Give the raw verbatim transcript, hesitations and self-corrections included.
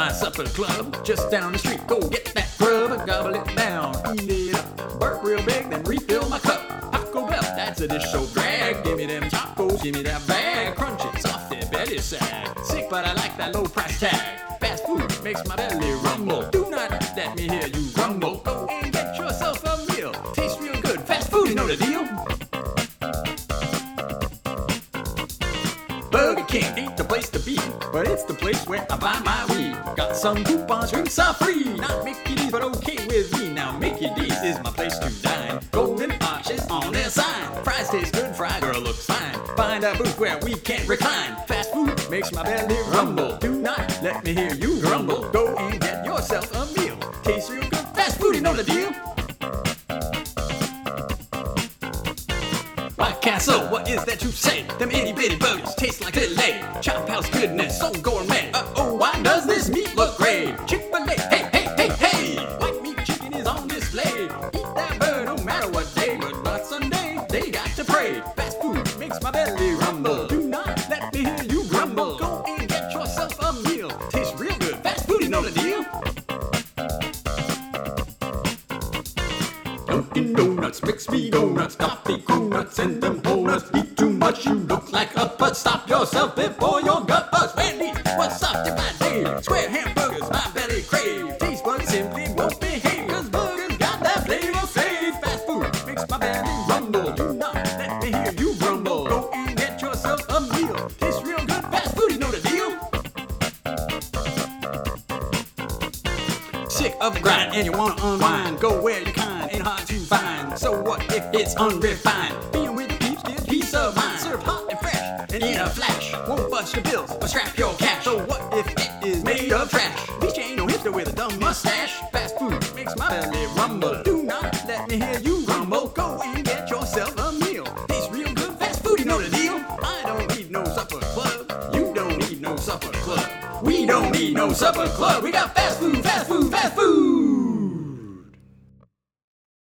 my supper club just down the street. Go get that grub and gobble it down. Eat it up, work real big, then refill my cup. Taco Bell, that's a dish so drag. Give me them tacos, give me that bag. Crunchy, softy, belly sag. Sick, but I like that low price tag. Fast food makes my belly rumble. Do not let me hear you grumble. Go and get yourself a meal. Tastes real good. Fast food, you know the deal. Burger King ain't the place to be, but it's the place where I buy my weed. Got some coupons, drinks are free. Not Mickey D's, but okay with me. Now Mickey D's is my place to dine. Golden arches on their sign. Fries taste good, fry girl looks fine. Find a booth where we can't recline. Fast food makes my belly rumble. Do not let me hear you grumble. Go and get yourself a meal. Tastes real good. Fast food, you know the deal. White Castle, what is that you say? Them itty bitty burgers taste like filet. Chop house goodness, so gourmet. Uh oh, why does this meat look gray? Chick-fil-A, hey, hey, hey, hey. White meat chicken is on display. Eat that bird no matter what day, but not Sunday. They got to pray. Fast food makes my belly rumble. Do not let me hear you grumble. Go and get yourself a meal. Tastes real good. Fast food, you know the deal. Dunkin' Donuts, Bixby Donuts, coffee, coconuts, and them donuts. Eat too much, you look like a butt. Stop yourself before your gut busts. Wendy's, what's up to my day? Square hamburgers, my belly crave. Taste buds simply won't behave, cause burgers got that flavor fave. Fast food makes my belly rumble. Do not let me hear you grumble. Go and get yourself a meal. Tastes real good. Fast food, you know the deal. Sick of the grind and you wanna unwind. Go where you kind, ain't hard to find. So what if it's unrefined? Being with the peeps gives peace of mind. Served hot and fresh and in a flash. Won't bust your bills or scrap your cash. So what if it is made of trash? Bitch ain't no hipster with a dumb mustache. Fast food makes my belly rumble. Do not let me hear you grumble. Go and get yourself a meal. Tastes real good. Fast food, you know the deal. I don't need no supper club. You don't need no supper club. We don't need no supper club. We got fast food, fast food, fast food.